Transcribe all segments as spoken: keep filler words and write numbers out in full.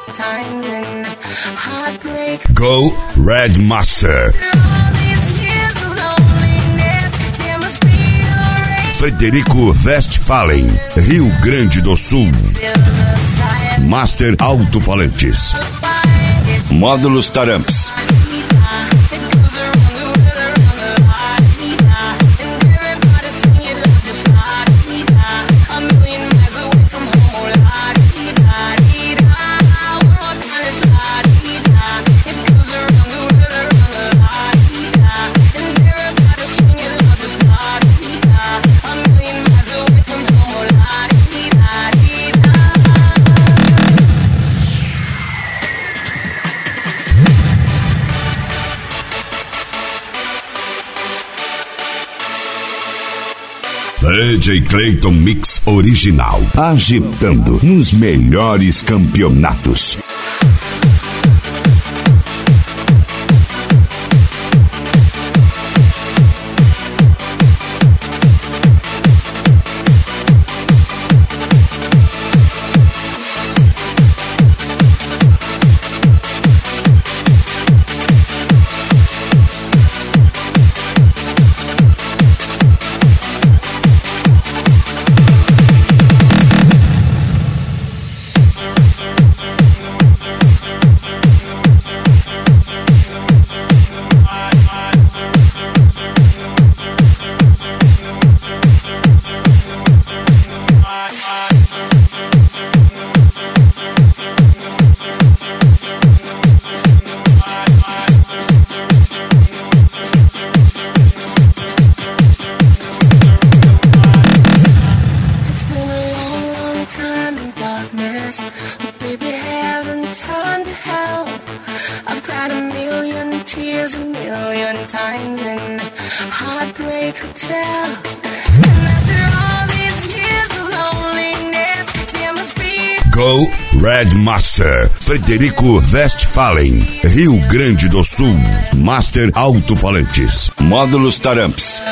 Go Red Master. Frederico Westphalen, Rio Grande do Sul. Master Alto-Falantes. Módulos Taramps. D J Clayton Mix Original, agitando nos melhores campeonatos. Go Red Master, Frederico Westphalen, Rio Grande do Sul. Master Alto-Falantes. Módulos Taramps.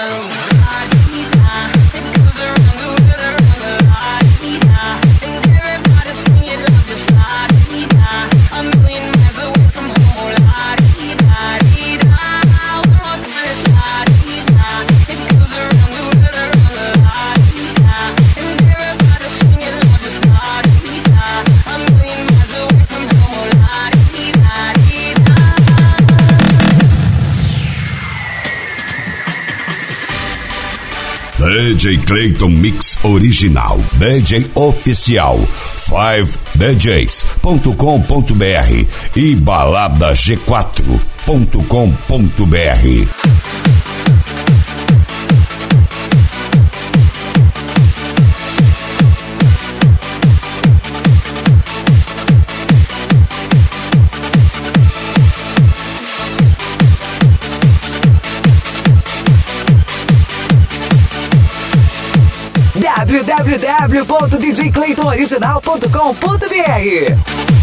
D J Clayton Mix Original, D J Oficial, cinco d js ponto com ponto b r e balada g quatro ponto com ponto b r. w w w ponto d j clayton original ponto com ponto b r